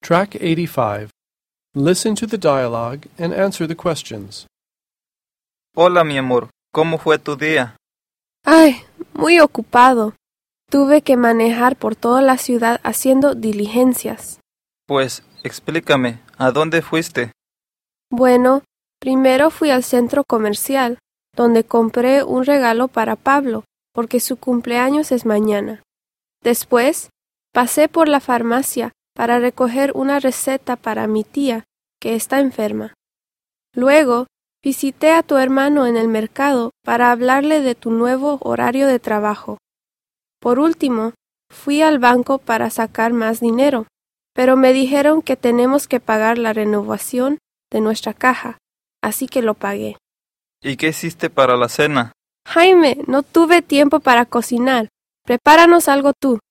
Track 85. Listen to the dialogue and answer the questions. Hola, mi amor. ¿Cómo fue tu día? Ay, muy ocupado. Tuve que manejar por toda la ciudad haciendo diligencias. Pues, explícame, ¿a dónde fuiste? Bueno, primero fui al centro comercial, donde compré un regalo para Pablo, porque su cumpleaños es mañana. Después, pasé por la farmacia para recoger una receta para mi tía, que está enferma. Luego, visité a tu hermano en el mercado para hablarle de tu nuevo horario de trabajo. Por último, fui al banco para sacar más dinero, pero me dijeron que tenemos que pagar la renovación de nuestra caja, así que lo pagué. ¿Y qué hiciste para la cena? Jaime, no tuve tiempo para cocinar. Prepáranos algo tú.